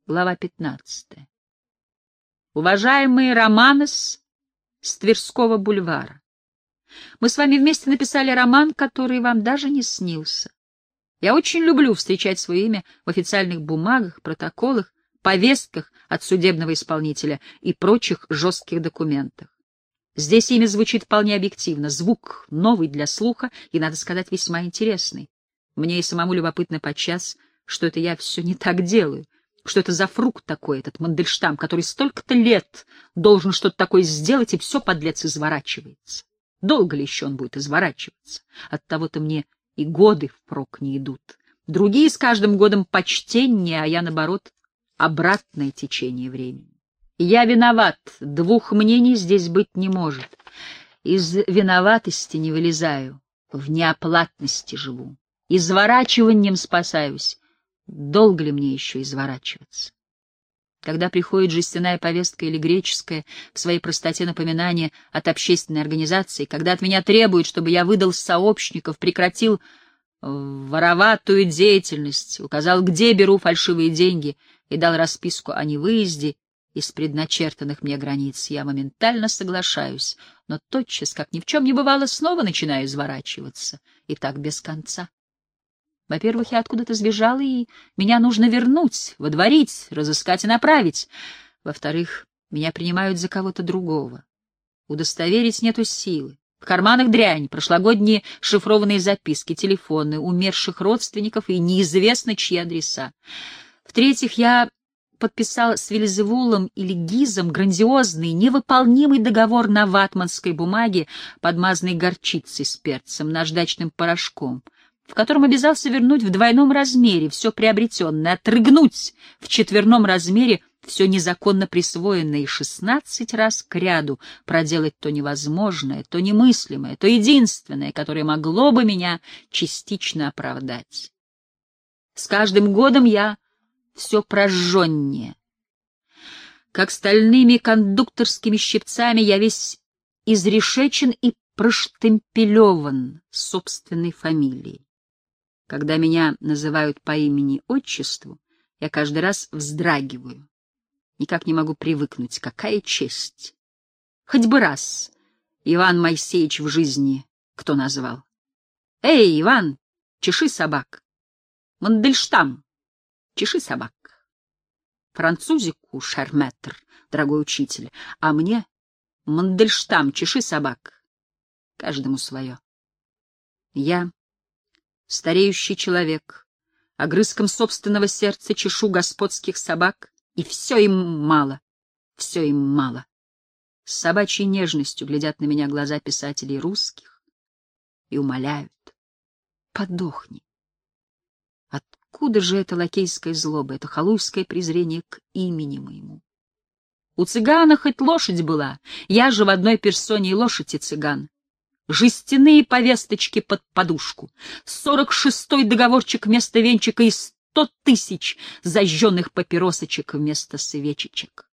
Глава 15. Уважаемый Романес с Тверского бульвара, мы с вами вместе написали роман, который вам даже не снился. Я очень люблю встречать свое имя в официальных бумагах, протоколах, повестках от судебного исполнителя и прочих жестких документах. Здесь имя звучит вполне объективно, звук новый для слуха и, надо сказать, весьма интересный. Мне и самому любопытно подчас, что это я все не так делаю, что это за фрукт такой, этот Мандельштам, который столько-то лет должен что-то такое сделать, и все, подлец, изворачивается. Долго ли еще он будет изворачиваться? Оттого-то мне и годы впрок не идут. Другие с каждым годом почтеннее, а я, наоборот, обратное течение времени. Я виноват, двух мнений здесь быть не может. Из виноватости не вылезаю, в неоплатности живу. Изворачиванием спасаюсь. Долго ли мне еще изворачиваться? Когда приходит жестяная повестка или греческая, в своей простоте напоминание от общественной организации, когда от меня требуют, чтобы я выдал сообщников, прекратил вороватую деятельность, указал, где беру фальшивые деньги, и дал расписку о невыезде из предначертанных мне границ, я моментально соглашаюсь, но тотчас, как ни в чем не бывало, снова начинаю изворачиваться, и так без конца. Во-первых, я откуда-то сбежала, и меня нужно вернуть, водворить, разыскать и направить. Во-вторых, меня принимают за кого-то другого. Удостоверить нету силы. В карманах дрянь, прошлогодние шифрованные записки, телефоны умерших родственников и неизвестно чьи адреса. В-третьих, я подписал с Вельзевулом или Гизом грандиозный, невыполнимый договор на ватманской бумаге, подмазанной горчицей с перцем, наждачным порошком, в котором обязался вернуть в двойном размере все приобретенное, отрыгнуть в четверном размере все незаконно присвоенное и 16 раз кряду проделать то невозможное, то немыслимое, то единственное, которое могло бы меня частично оправдать. С каждым годом я все прожженнее. Как стальными кондукторскими щипцами я весь изрешечен и проштемпелеван собственной фамилией. Когда меня называют по имени-отчеству, я каждый раз вздрагиваю. Никак не могу привыкнуть. Какая честь! Хоть бы раз Иван Моисеевич в жизни кто назвал. Эй, Иван, чеши собак. Мандельштам, чеши собак. Французику шарметр, дорогой учитель, а мне Мандельштам, чеши собак. Каждому свое. Я стареющий человек, огрызком собственного сердца чешу господских собак, и все им мало, все им мало. С собачьей нежностью глядят на меня глаза писателей русских и умоляют: подохни. Откуда же эта лакейская злоба, это халуйское презрение к имени моему? У цыгана хоть лошадь была, я же в одной персоне и лошадь, и цыган. Жестяные повесточки под подушку, 46-й договорчик вместо венчика и 100 000 зажженных папиросочек вместо свечечек.